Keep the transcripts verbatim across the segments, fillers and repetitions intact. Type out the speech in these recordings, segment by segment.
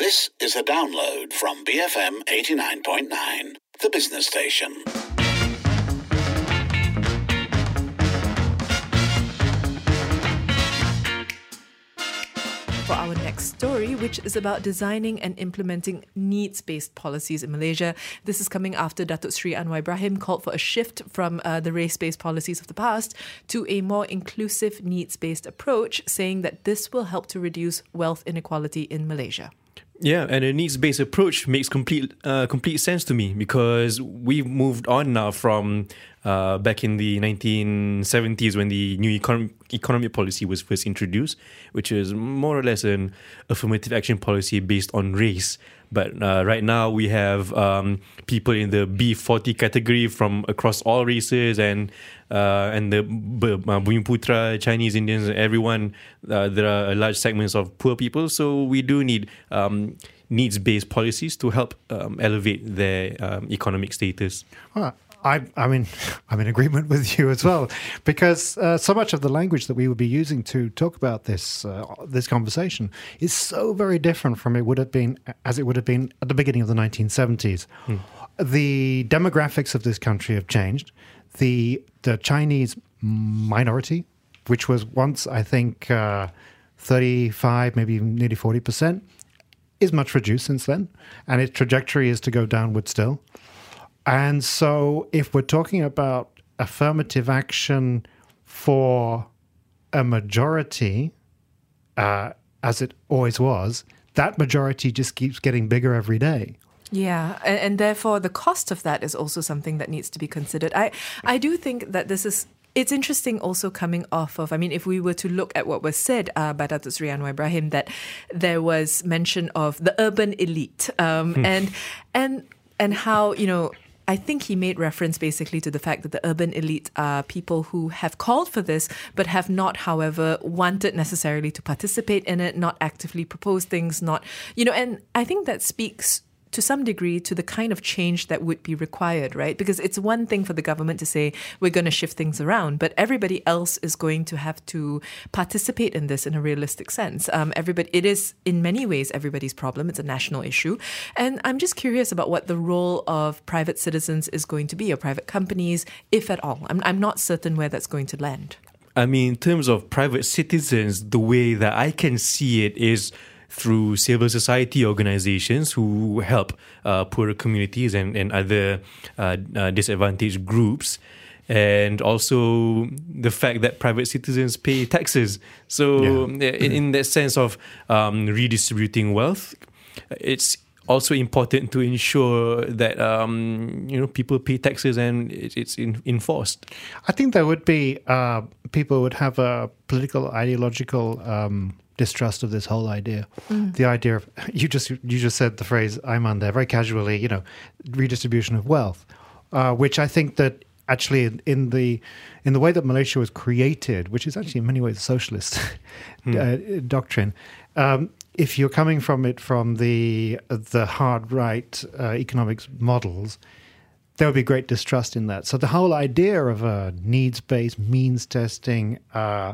This is a download from B F M eighty-nine point nine, the business station. For our next story, which is about designing and implementing needs-based policies in Malaysia. This is coming after Datuk Seri Anwar Ibrahim called for a shift from uh, the race-based policies of the past to a more inclusive needs-based approach, saying that this will help to reduce wealth inequality in Malaysia. Yeah, and a needs-based approach makes complete uh, complete sense to me because we've moved on now from uh, back in the nineteen seventies when the new econ- economic policy was first introduced, which is more or less an affirmative action policy based on race. But uh, right now we have um, people in the B forty category from across all races and uh, and the B- uh, Bumiputra, Chinese, Indians, everyone. Uh, there are large segments of poor people, so we do need um, needs-based policies to help um, elevate their um, economic status. Well, I, I mean, I'm in agreement with you as well, because uh, so much of the language that we would be using to talk about this uh, this conversation is so very different from it would have been as it would have been at the beginning of the nineteen seventies. Hmm. The demographics of this country have changed. The the Chinese minority, which was once, I think, uh, thirty-five, maybe even nearly forty percent, is much reduced since then, and its trajectory is to go downward still. And so if we're talking about affirmative action for a majority, uh, as it always was, that majority just keeps getting bigger every day. Yeah, and, and therefore the cost of that is also something that needs to be considered. I, I do think that this is... It's interesting also coming off of, I mean, if we were to look at what was said uh, by Datuk Seri Anwar Ibrahim, that there was mention of the urban elite um, hmm. and and and how, you know, I think he made reference basically to the fact that the urban elite are people who have called for this, but have not, however, wanted necessarily to participate in it, not actively propose things, not, you know, and I think that speaks to some degree to the kind of change that would be required, right? Because it's one thing for the government to say, we're going to shift things around, but everybody else is going to have to participate in this in a realistic sense. Um, everybody, it is in many ways everybody's problem. It's a national issue. And I'm just curious about what the role of private citizens is going to be, or private companies, if at all. I'm, I'm not certain where that's going to land. I mean, in terms of private citizens, the way that I can see it is through civil society organizations who help uh, poorer communities and, and other uh, uh, disadvantaged groups. And also the fact that private citizens pay taxes. So yeah. in, in that sense of um, redistributing wealth, it's also important to ensure that um, you know people pay taxes and it's in, enforced. I think there would be, uh, people would have a political, ideological um distrust of this whole idea. Mm. The idea of, you just you just said the phrase, Aiman there, very casually, you know, redistribution of wealth, uh, which I think that actually in, in the in the way that Malaysia was created, which is actually in many ways a socialist mm. uh, doctrine, um, if you're coming from it from the the hard right uh, economics models, there would be great distrust in that. So the whole idea of a needs-based, means testing, uh,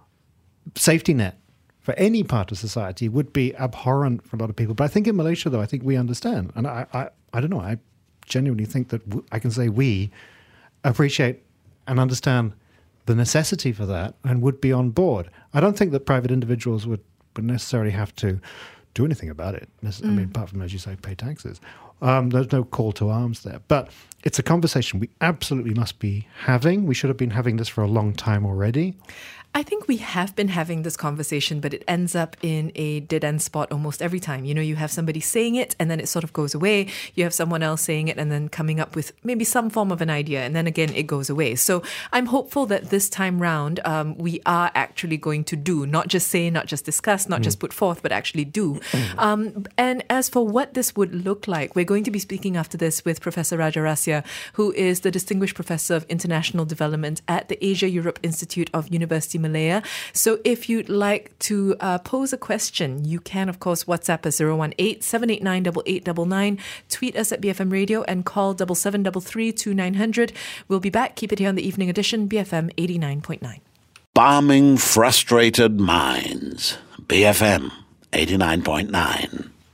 safety net for any part of society would be abhorrent for a lot of people. But I think in Malaysia, though, I think we understand. And I, I, I don't know, I genuinely think that w- I can say we appreciate and understand the necessity for that and would be on board. I don't think that private individuals would, would necessarily have to do anything about it. Mm. I mean, apart from, as you say, pay taxes. Um, there's no call to arms there. But it's a conversation we absolutely must be having. We should have been having this for a long time already. I think we have been having this conversation, but it ends up in a dead-end spot almost every time. You know, you have somebody saying it and then it sort of goes away. You have someone else saying it and then coming up with maybe some form of an idea, and then again it goes away. So I'm hopeful that this time round um, we are actually going to do, not just say, not just discuss, not mm. just put forth, but actually do. Um, and as for what this would look like, we're going to be speaking after this with Professor Raja Rasya, who is the Distinguished Professor of International Development at the Asia-Europe Institute of University Malaya. So if you'd like to uh, pose a question, you can, of course, WhatsApp us zero one eight, seven eight nine, eight eight nine nine, tweet us at B F M Radio and call seven seven three three, two nine zero zero. We'll be back. Keep it here on the Evening Edition, B F M eighty-nine point nine. Balming frustrated minds. B F M eighty-nine point nine.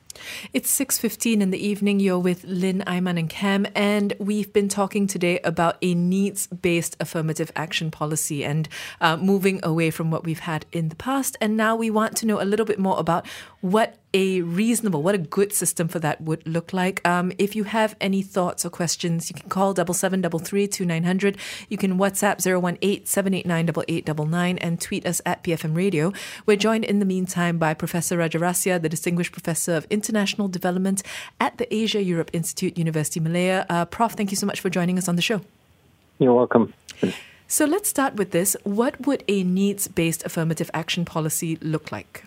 It's six fifteen in the evening. You're with Lynn, Ayman and Cam, and we've been talking today about a needs-based affirmative action policy and uh, moving away from what we've had in the past. And now we want to know a little bit more about what a reasonable, what a good system for that would look like. Um, if you have any thoughts or questions, you can call double seven double three two nine hundred. You can WhatsApp zero one eight seven eight nine eight eight nine nine and tweet us at B F M Radio. We're joined in the meantime by Professor Rajarasya, the Distinguished Professor of International Development at the Asia Europe Institute, University Malaya. Uh, Prof, thank you so much for joining us on the show. You're welcome. So let's start with this. What would a needs-based affirmative action policy look like?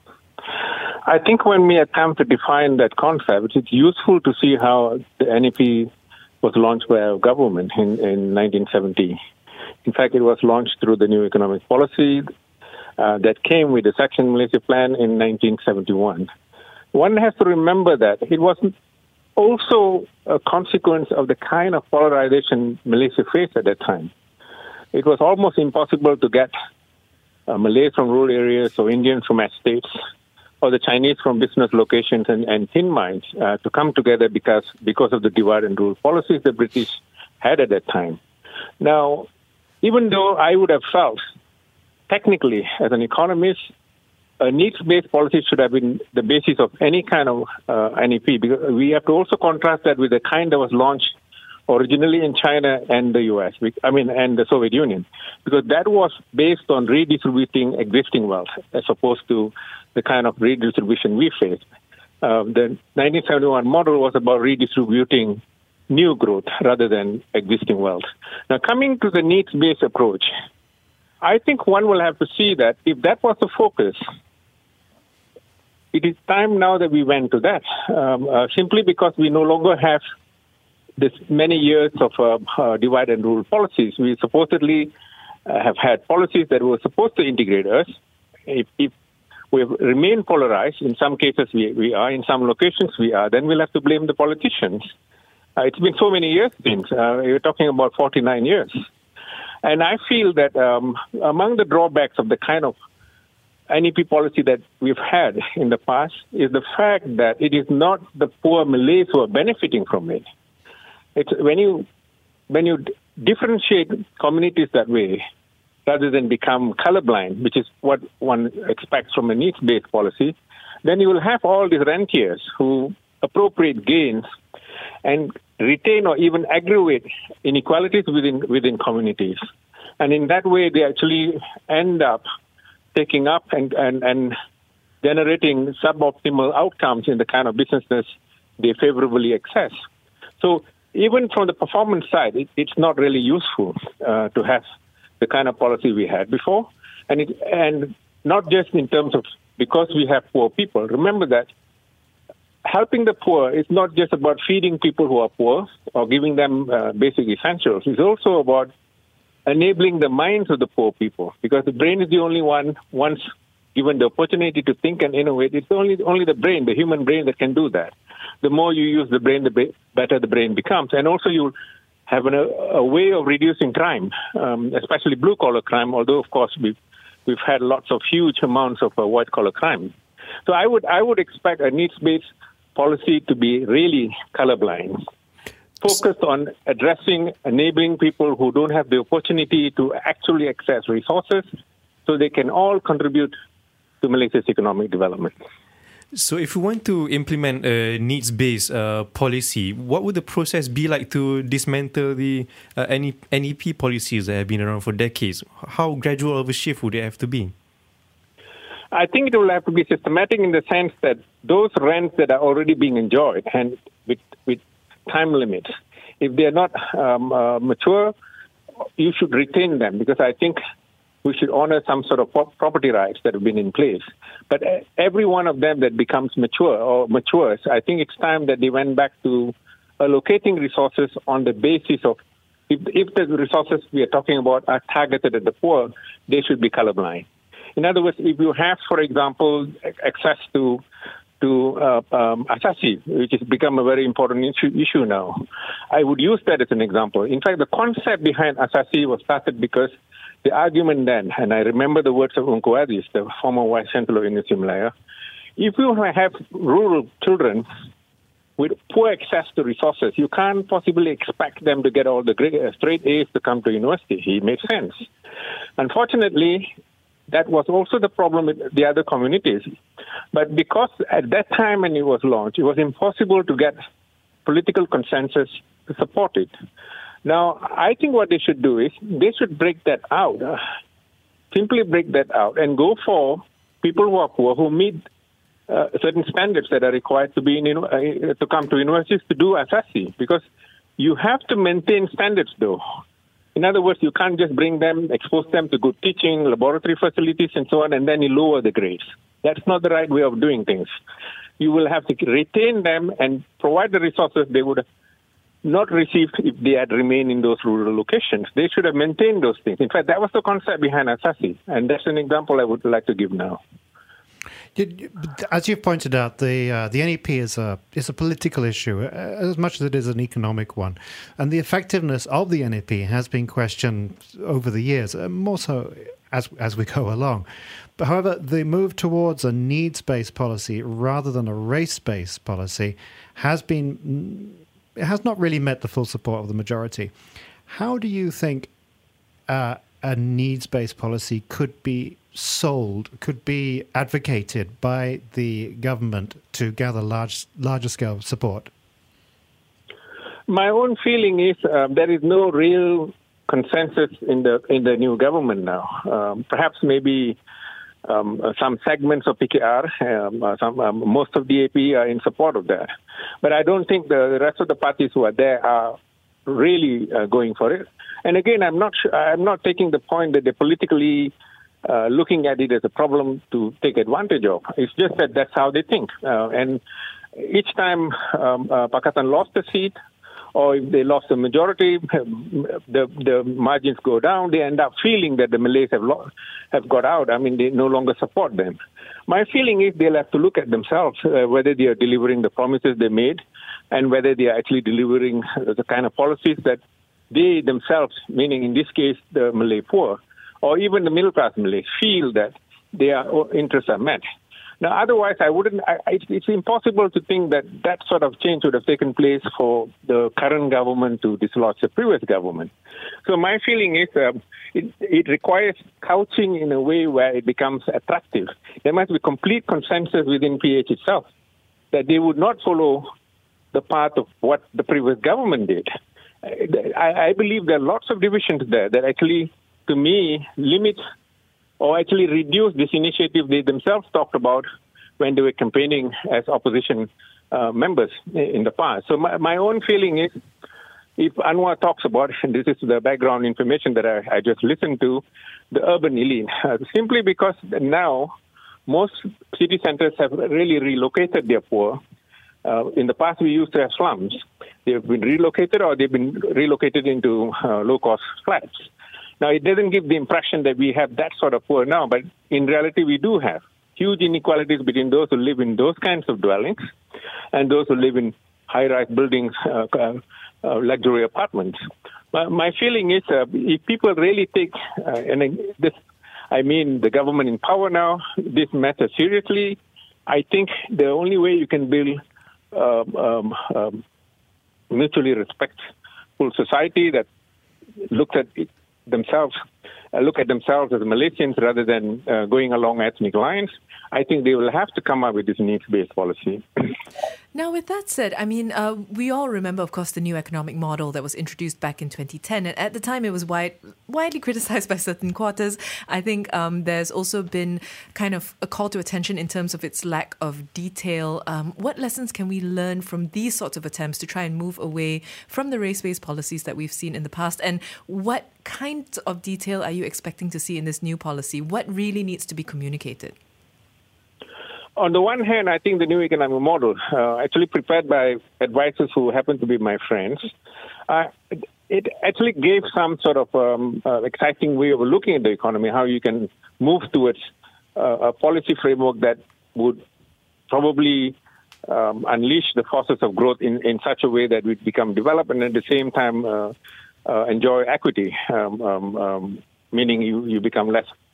I think when we attempt to define that concept, it's useful to see how the N E P was launched by our government in, in nineteen seventy. In fact, it was launched through the new economic policy uh, that came with the Section Malaysia Plan in nineteen seventy-one. One has to remember that it was also a consequence of the kind of polarization Malaysia faced at that time. It was almost impossible to get uh, Malays from rural areas or Indians from estates or the Chinese from business locations and, and thin mines uh, to come together because because of the divide and rule policies the British had at that time. Now, even though I would have felt, technically, as an economist, a needs-based policy should have been the basis of any kind of uh, N E P, because we have to also contrast that with the kind that was launched originally in China and the U S, I mean, and the Soviet Union, because that was based on redistributing existing wealth as opposed to the kind of redistribution we faced. Uh, the nineteen seventy-one model was about redistributing new growth rather than existing wealth. Now, coming to the needs-based approach, I think one will have to see that if that was the focus, it is time now that we went to that, um, uh, simply because we no longer have this many years of uh, uh, divide and rule policies. We supposedly uh, have had policies that were supposed to integrate us. If, if we remain polarized, in some cases we, we are, in some locations we are, then we'll have to blame the politicians. Uh, it's been so many years since. Uh, you're talking about forty-nine years. And I feel that um, among the drawbacks of the kind of N E P policy that we've had in the past is the fact that it is not the poor Malays who are benefiting from it. It's when you when you differentiate communities that way, rather than become colorblind, which is what one expects from a needs-based policy, then you will have all these rentiers who appropriate gains and retain or even aggravate inequalities within within communities. And in that way, they actually end up taking up and, and, and generating suboptimal outcomes in the kind of businesses they favorably access. So even from the performance side, it, it's not really useful uh, to have the kind of policy we had before. And it, and not just in terms of because we have poor people. Remember that helping the poor is not just about feeding people who are poor or giving them uh, basic essentials. It's also about enabling the minds of the poor people, because the brain is the only one, once given the opportunity to think and innovate, it's only only the brain, the human brain, that can do that. The more you use the brain, the ba- better the brain becomes. And also you have an, a, a way of reducing crime, um, especially blue-collar crime, although, of course, we've, we've had lots of huge amounts of uh, white-collar crime. So I would I would expect a needs-based policy to be really colorblind, focused on addressing, enabling people who don't have the opportunity to actually access resources so they can all contribute to Malaysia's economic development. So if we want to implement a needs-based uh, policy, what would the process be like to dismantle the uh, N E P policies that have been around for decades? How gradual of a shift would it have to be? I think it will have to be systematic in the sense that those rents that are already being enjoyed and with, with time limits, if they are not um, uh, mature, you should retain them, because I think we should honor some sort of property rights that have been in place. But every one of them that becomes mature or matures, I think it's time that they went back to allocating resources on the basis of, if, if the resources we are talking about are targeted at the poor, they should be colorblind. In other words, if you have, for example, access to to uh, um, Asasi, which has become a very important issue, issue now, I would use that as an example. In fact, the concept behind Asasi was started because the argument then, and I remember the words of Uncle Aziz, the former Vice Chancellor of University of Malaya, If you have rural children with poor access to resources, you can't possibly expect them to get all the great, uh, straight A's to come to university. It makes sense. Unfortunately, that was also the problem with the other communities. But because at that time when it was launched, it was impossible to get political consensus to support it. Now, I think what they should do is they should break that out, uh, simply break that out and go for people who are poor, who meet Uh, certain standards that are required to be in, uh, to come to universities to do S S C, because you have to maintain standards, though. In other words, you can't just bring them, expose them to good teaching, laboratory facilities, and so on, and then you lower the grades. That's not the right way of doing things. You will have to retain them and provide the resources they would not receive if they had remained in those rural locations. They should have maintained those things. In fact, that was the concept behind S S C, and that's an example I would like to give now. As you've pointed out, the uh, the N E P is a is a political issue as much as it is an economic one, and the effectiveness of the N E P has been questioned over the years, more so as as we go along. But however, the move towards a needs-based policy rather than a race-based policy has been it has not really met the full support of the majority. How do you think uh, a needs-based policy could be sold, could be advocated by the government to gather large, larger scale support? My own feeling is uh, there is no real consensus in the in the new government now. Um, perhaps maybe um, some segments of P K R, um, uh, some um, most of D A P are in support of that, but I don't think the rest of the parties who are there are really uh, going for it. And again, I'm not sure, I'm not taking the point that they're politically Uh, looking at it as a problem to take advantage of. It's just that that's how they think. Uh, and each time um, uh, Pakatan lost a seat, or if they lost the majority, the the margins go down. They end up feeling that the Malays have lo- have got out. I mean, they no longer support them. My feeling is they'll have to look at themselves, uh, whether they are delivering the promises they made, and whether they are actually delivering the kind of policies that they themselves, meaning in this case the Malay poor, or even the middle-class Malays, feel that their interests are met. Now, otherwise, I wouldn't. I, it's impossible to think that that sort of change would have taken place for the current government to dislodge the previous government. So my feeling is uh, it, it requires couching in a way where it becomes attractive. There must be complete consensus within P H itself that they would not follow the path of what the previous government did. I, I believe there are lots of divisions there that actually, to me, limit or actually reduce this initiative they themselves talked about when they were campaigning as opposition uh, members in the past. So my, my own feeling is, if Anwar talks about, and this is the background information that I, I just listened to, the urban elite, uh, simply because now most city centers have really relocated their poor. Uh, in the past, we used to have slums. They've been relocated or they've been relocated into uh, low-cost flats. Now, it doesn't give the impression that we have that sort of poor now, but in reality, we do have huge inequalities between those who live in those kinds of dwellings and those who live in high-rise buildings, uh, uh, luxury apartments. My, my feeling is uh, if people really take, uh, and this, I mean the government in power now, this matter seriously, I think the only way you can build um, um, um, mutually respectful society that looks at it themselves, uh, look at themselves as Malaysians rather than uh, going along ethnic lines, I think they will have to come up with this needs-based policy. Now, with that said, I mean, uh, we all remember, of course, the new economic model that was introduced back in twenty ten. And at the time, it was wide, widely criticized by certain quarters. I think um, there's also been kind of a call to attention in terms of its lack of detail. Um, what lessons can we learn from these sorts of attempts to try and move away from the race-based policies that we've seen in the past? And what kinds of detail are you expecting to see in this new policy? What really needs to be communicated? On the one hand, I think the new economic model, uh, actually prepared by advisors who happen to be my friends, uh, it actually gave some sort of um, uh, exciting way of looking at the economy, how you can move towards uh, a policy framework that would probably um, unleash the forces of growth in, in such a way that we become developed and at the same time uh, uh, enjoy equity, um, um, um, meaning you, you become less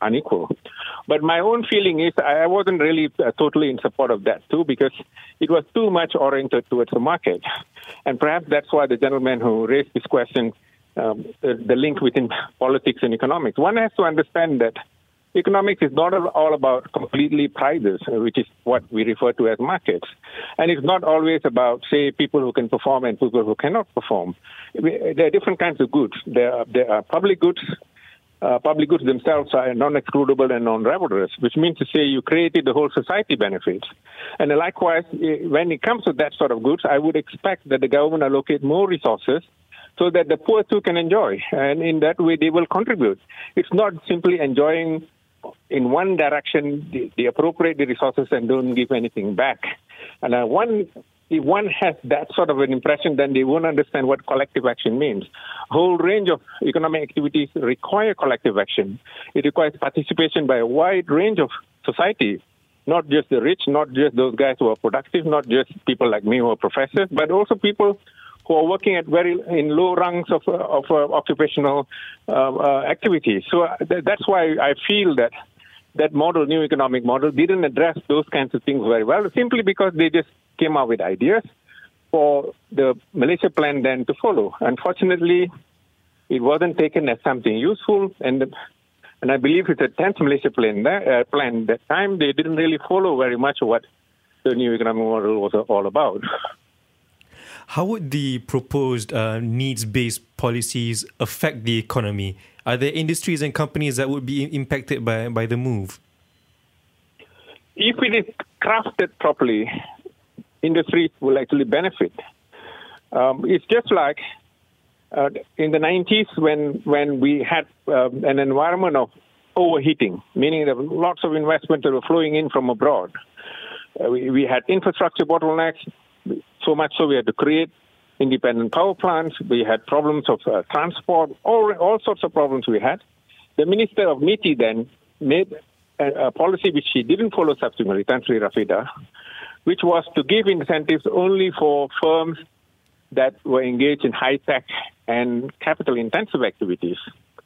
unequal. But my own feeling is I wasn't really uh, totally in support of that too, because it was too much oriented towards the market. And perhaps that's why the gentleman who raised this question, um, the, the link between politics and economics. One has to understand that economics is not all about completely prices, which is what we refer to as markets. And it's not always about, say, people who can perform and people who cannot perform. There are different kinds of goods. There are, there are public goods. Uh, public goods themselves are non-excludable and non-reverterous, which means to say you created the whole society benefits. And likewise, when it comes to that sort of goods, I would expect that the government allocate more resources so that the poor too can enjoy. And in that way, they will contribute. It's not simply enjoying in one direction, they, they appropriate the resources and don't give anything back. And uh, one, if one has that sort of an impression, then they won't understand what collective action means. A whole range of economic activities require collective action. It requires participation by a wide range of society, not just the rich, not just those guys who are productive, not just people like me who are professors, but also people who are working at very in low rungs of, uh, of uh, occupational uh, uh, activities. So uh, th- that's why I feel that that model, new economic model, didn't address those kinds of things very well, simply because they just came up with ideas for the Malaysia plan then to follow. Unfortunately, it wasn't taken as something useful, and and I believe it's a tenth Malaysia plan. That, uh, plan that time they didn't really follow very much what the new economic model was all about. How would the proposed uh, needs-based policies affect the economy? Are there industries and companies that would be impacted by, by the move? If it is crafted properly, industries will actually benefit. Um, it's just like uh, in the nineties when, when we had uh, an environment of overheating, meaning that lots of investments were flowing in from abroad. Uh, we, we had infrastructure bottlenecks. So much so we had to create independent power plants. We had problems of uh, transport, all, all sorts of problems we had. The Minister of MITI then made a, a policy which she didn't follow subsequently, Tan Sri Rafida, which was to give incentives only for firms that were engaged in high-tech and capital-intensive activities.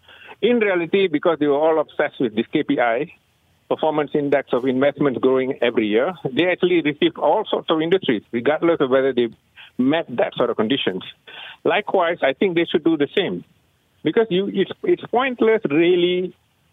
In reality, because they were all obsessed with this K P I, performance index of investments growing every year, they actually received all sorts of industries, regardless of whether they met that sort of conditions. Likewise, I think they should do the same, because you, it's, it's pointless really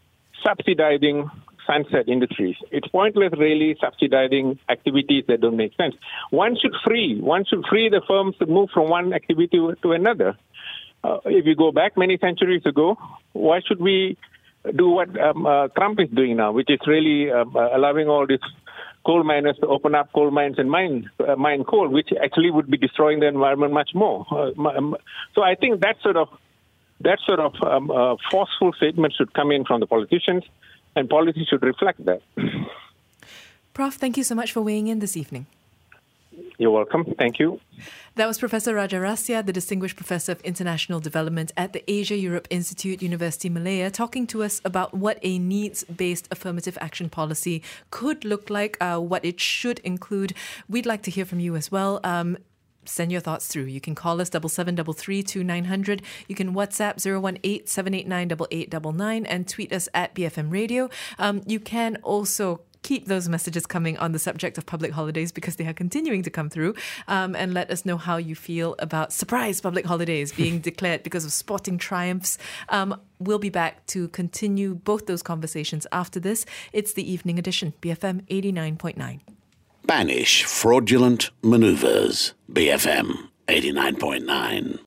subsidizing sunset industries. It's pointless really subsidizing activities that don't make sense. One should free, one should free the firms to move from one activity to another. Uh, if you go back many centuries ago, why should we do what um, uh, Trump is doing now, which is really uh, allowing all these coal miners to open up coal mines and mine, uh, mine coal, which actually would be destroying the environment much more. Uh, so I think that sort of that sort of um, uh, forceful statement should come in from the politicians, and policy should reflect that. Professor, thank you so much for weighing in this evening. You're welcome. Thank you. That was Professor Rajarasya, the Distinguished Professor of International Development at the Asia-Europe Institute, University Malaya, talking to us about what a needs-based affirmative action policy could look like, uh, what it should include. We'd like to hear from you as well. Um, Send your thoughts through. You can call us double seven double three two nine hundred. You can WhatsApp zero one eight seven eight nine eight eight nine nine and tweet us at B F M Radio. Um, you can also keep those messages coming on the subject of public holidays, because they are continuing to come through, um, and let us know how you feel about surprise public holidays being declared because of sporting triumphs. Um, we'll be back to continue both those conversations after this. It's the evening edition, B F M eighty-nine point nine. Banish fraudulent maneuvers. B F M eighty-nine point nine.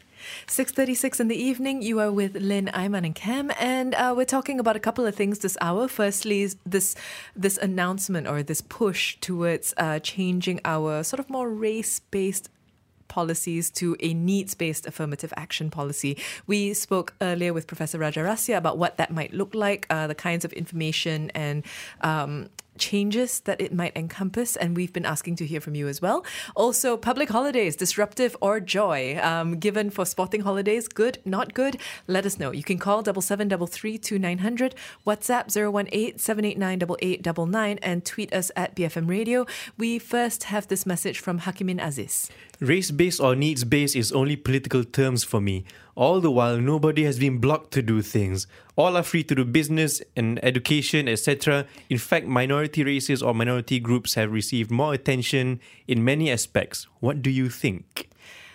six thirty-six in the evening, you are with Lynn, Aiman and Cam, and uh, we're talking about a couple of things this hour. Firstly, this this announcement or this push towards uh, changing our sort of more race-based policies to a needs-based affirmative action policy. We spoke earlier with Professor Rajarasya about what that might look like, uh, the kinds of information and um, changes that it might encompass, and we've been asking to hear from you as well. Also, public holidays, disruptive or joy, um, given for sporting holidays, good, not good, let us know. You can call double seven double three two nine hundred, WhatsApp zero one eight seven eight nine eight eight nine nine, and tweet us at B F M Radio. We first have this message from Hakimin Aziz. Race-based or needs-based is only political terms for me. All the while, nobody has been blocked to do things. All are free to do business and education, et cetera. In fact, minority races or minority groups have received more attention in many aspects. What do you think?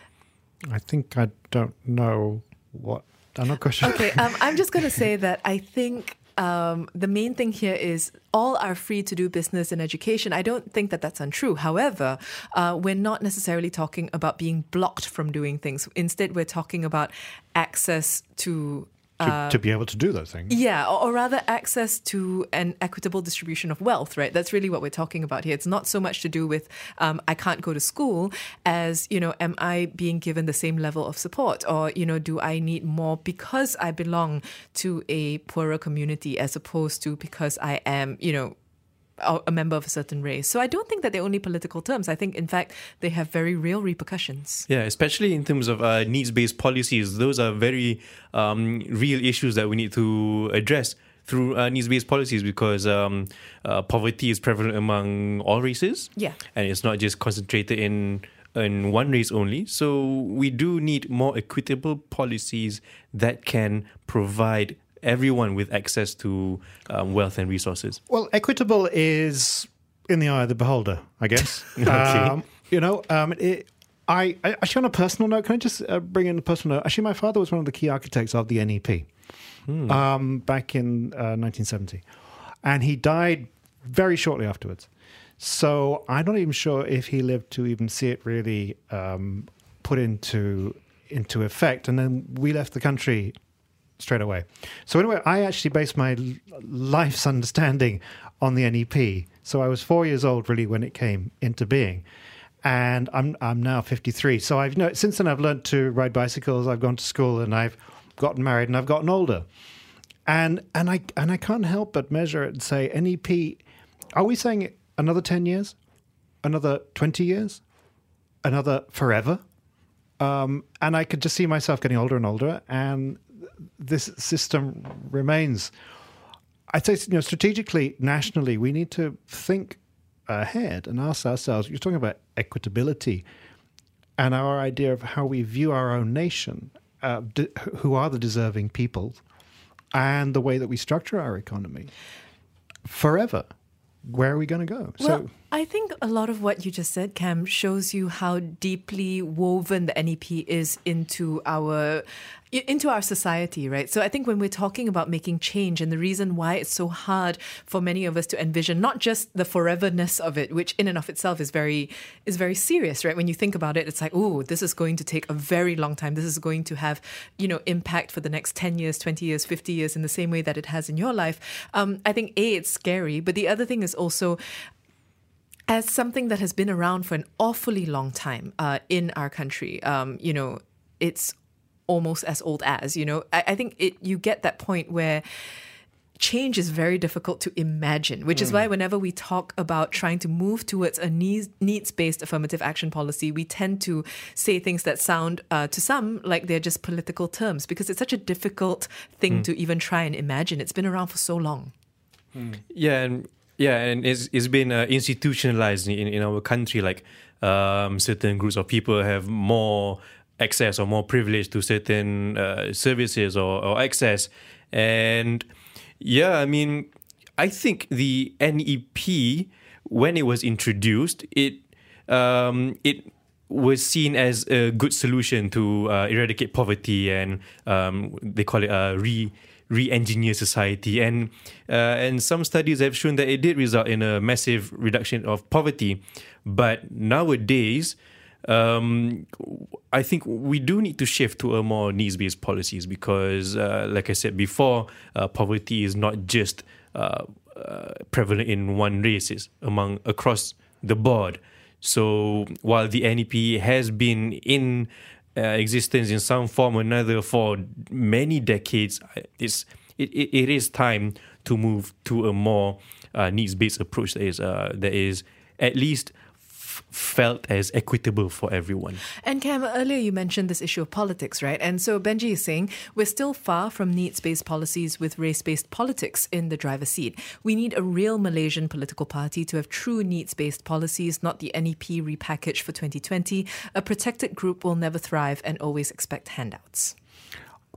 I think I don't know what. I'm not quite sure. Okay, um, I'm just going to say that I think um, the main thing here is all are free to do business and education. I don't think that that's untrue. However, uh, we're not necessarily talking about being blocked from doing things. Instead, we're talking about access to To, to be able to do those things. Yeah, or, or rather access to an equitable distribution of wealth, right? That's really what we're talking about here. It's not so much to do with um, I can't go to school as, you know, am I being given the same level of support? Or, you know, do I need more because I belong to a poorer community as opposed to because I am, you know, a member of a certain race. So I don't think that they're only political terms. I think, in fact, they have very real repercussions. Yeah, especially in terms of uh, needs-based policies. Those are very um, real issues that we need to address through uh, needs-based policies because um, uh, poverty is prevalent among all races. Yeah. And it's not just concentrated in in one race only. So we do need more equitable policies that can provide everyone with access to um, wealth and resources. Well, equitable is in the eye of the beholder, I guess. Okay. um, you know, um, it, I, I actually, on a personal note, can I just uh, bring in a personal note? Actually, my father was one of the key architects of the N E P hmm. um, back in uh, nineteen seventy. And he died very shortly afterwards. So I'm not even sure if he lived to even see it really um, put into into effect. And then we left the country straight away. So anyway, I actually based my life's understanding on the N E P. So I was four years old really when it came into being, and I'm I'm now fifty-three. So I've you know, since then I've learned to ride bicycles. I've gone to school and I've gotten married and I've gotten older, and and I and I can't help but measure it and say N E P. Are we saying another ten years, another twenty years, another forever? Um, and I could just see myself getting older and older, and this system remains. I'd say, you know, strategically, nationally, we need to think ahead and ask ourselves, you're talking about equitability and our idea of how we view our own nation, uh, de- who are the deserving people, and the way that we structure our economy. Forever, where are we going to go? Well, so, I think a lot of what you just said, Cam, shows you how deeply woven the N E P is into our into our society, right? So I think when we're talking about making change and the reason why it's so hard for many of us to envision not just the foreverness of it, which in and of itself is very is very serious, right? When you think about it, it's like, oh, this is going to take a very long time. This is going to have, you know, impact for the next ten years, twenty years, fifty years in the same way that it has in your life. Um, I think, A, it's scary, but the other thing is also, as something that has been around for an awfully long time uh, in our country, um, you know, it's almost as old as, you know, I, I think it, you get that point where change is very difficult to imagine, which mm. is why whenever we talk about trying to move towards a needs, needs-based affirmative action policy, we tend to say things that sound uh, to some like they're just political terms because it's such a difficult thing mm. to even try and imagine. It's been around for so long. Mm. Yeah, and Yeah, and it's it's been uh, institutionalized in, in our country. Like um, certain groups of people have more access or more privilege to certain uh, services or, or access. And yeah, I mean, I think the N E P, when it was introduced, it um, it was seen as a good solution to uh, eradicate poverty, and um, they call it a re. re-engineer society, and uh, and some studies have shown that it did result in a massive reduction of poverty. But nowadays, um, I think we do need to shift to a more needs-based policies because, uh, like I said before, uh, poverty is not just uh, uh, prevalent in one race; it's among across the board. So while the N E P has been in Uh, existence in some form or another for many decades, it's, it, it, it is time to move to a more uh, needs-based approach that is, uh, that is at least f- felt as equitable for everyone. And Cam, earlier you mentioned this issue of politics, right? And so Benji is saying we're still far from needs-based policies with race-based politics in the driver's seat. We need a real Malaysian political party to have true needs-based policies, not the N E P repackaged for twenty twenty. A protected group will never thrive and always expect handouts.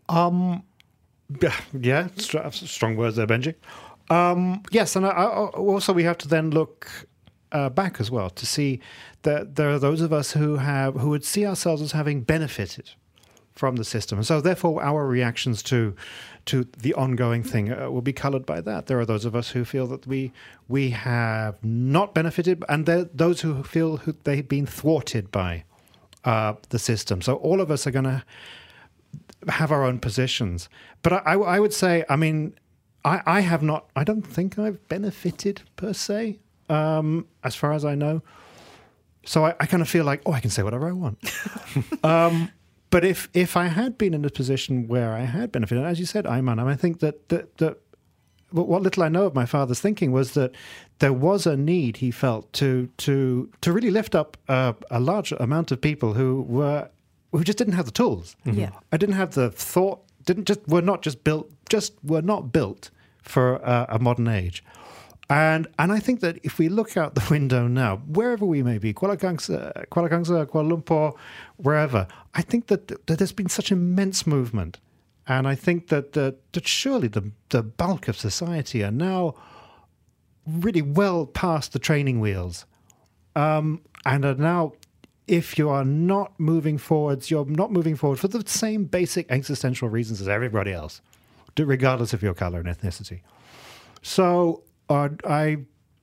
Um, yeah, strong words there, Benji. Um, yes, and I, I, also we have to then look uh, back as well to see that there are those of us who have who would see ourselves as having benefited from the system, and so therefore our reactions to to the ongoing thing uh, will be coloured by that. There are those of us who feel that we we have not benefited, and there are those who feel who they've been thwarted by uh, the system. So all of us are going to have our own positions. But I, I, I would say, I mean, I, I have not, I don't think I've benefited per se, um, as far as I know. So I, I kind of feel like, oh, I can say whatever I want. um, but if if I had been in a position where I had benefited, as you said, Ayman, I think that, that, that what little I know of my father's thinking was that there was a need he felt to to to really lift up uh, a large amount of people who were who just didn't have the tools. Mm-hmm. Yeah, I didn't have the thought. Didn't just were not just built. Just were not built for uh, a modern age. And and I think that if we look out the window now, wherever we may be, Kuala Kangsar, Kuala Kangsar, Kuala Lumpur, wherever, I think that, that there's been such immense movement. And I think that, that, that surely the, the bulk of society are now really well past the training wheels. Um, and are now, if you are not moving forwards, you're not moving forward for the same basic existential reasons as everybody else, regardless of your color and ethnicity. So uh, I,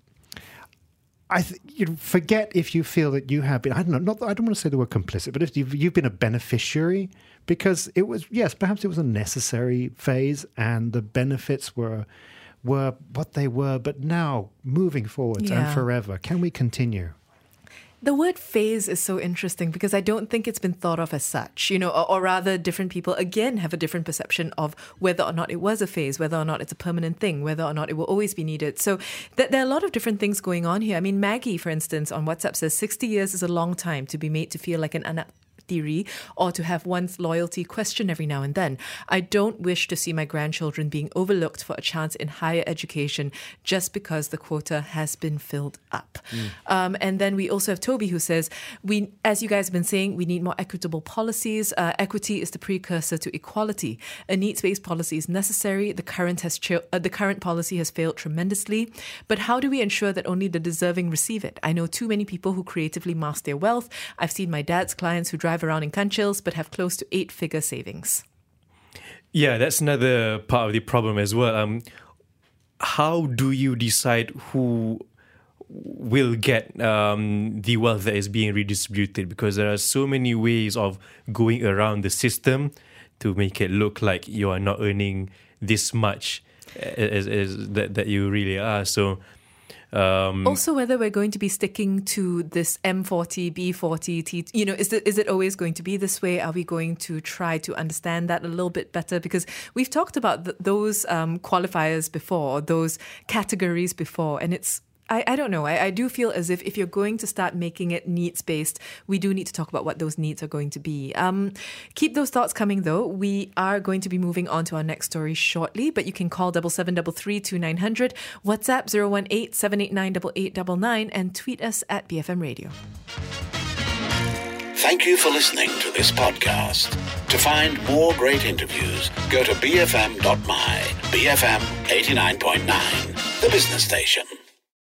I th- you forget if you feel that you have been. I don't know. Not. I don't want to say the word complicit, but if you've, you've been a beneficiary, because it was yes, perhaps it was a necessary phase, and the benefits were were what they were. But now, moving forwards Yeah. and forever, can we continue? The word phase is so interesting because I don't think it's been thought of as such, you know, or, or rather different people, again, have a different perception of whether or not it was a phase, whether or not it's a permanent thing, whether or not it will always be needed. So th- there are a lot of different things going on here. I mean, Maggie, for instance, on WhatsApp says sixty years is a long time to be made to feel like an anak theory or to have one's loyalty questioned every now and then. I don't wish to see my grandchildren being overlooked for a chance in higher education just because the quota has been filled up. Mm. Um, and then we also have Toby who says, "We, as you guys have been saying, we need more equitable policies. Uh, equity is the precursor to equality. A needs-based policy is necessary. The current has ch- uh, the current policy has failed tremendously. But how do we ensure that only the deserving receive it? I know too many people who creatively mask their wealth. I've seen my dad's clients who drive around in Kanchils but have close to eight-figure savings." Yeah, that's another part of the problem as well. Um, how do you decide who will get um, the wealth that is being redistributed? Because there are so many ways of going around the system to make it look like you are not earning this much as, as that, that you really are. So Um, also, whether we're going to be sticking to this M forty, B forty, T, you know, is it, is it always going to be this way? Are we going to try to understand that a little bit better? Because we've talked about th- those um, qualifiers before, those categories before, and it's I, I don't know. I, I do feel as if if you're going to start making it needs-based, we do need to talk about what those needs are going to be. Um, keep those thoughts coming, though. We are going to be moving on to our next story shortly, but you can call double seven double three two nine hundred, WhatsApp zero one eight seven eight nine eight eight nine nine, and tweet us at B F M Radio. Thank you for listening to this podcast. To find more great interviews, go to b f m dot my, B F M eighty-nine point nine, the business station.